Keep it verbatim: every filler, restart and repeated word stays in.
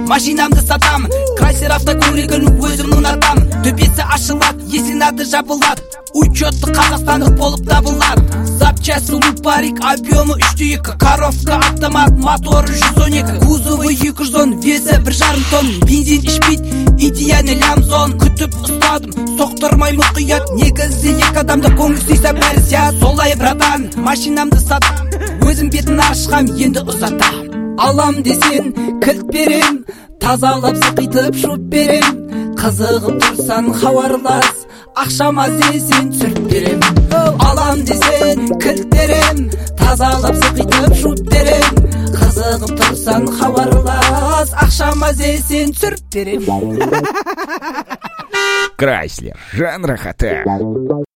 машинамды сатамын, Крайслер автокөлігін өзім ұнатамын. Төбесі ашылады, есенады жабылады, учетты қазақстандық болып табылады. Запчасты лупарик, объемы үште екі, коровка автомат, моторы жүз он екі, кузовы екі жүз он, весі бір жарым тонн. Бензин ішпейді, идеальный лямзон. Күтіп ұстадым, соқтырмай мұқият, негізі екі адамды көңіл сүйсе бәрі сят. Солай братан, машинамды сатам, өзім бетін ашқам, енді ұзатам. Алам десен кілт берем, тазалап сықитып шуып берем. Қызығып тұрсан хабарлас, ақшама сен түсіріп берем. Алам десен кілт берем, тазалап сықитып шуып берем. Қызығып тұрсан хабарлас, ақшама сен түсіріп берем. Крайслер, жанр охота.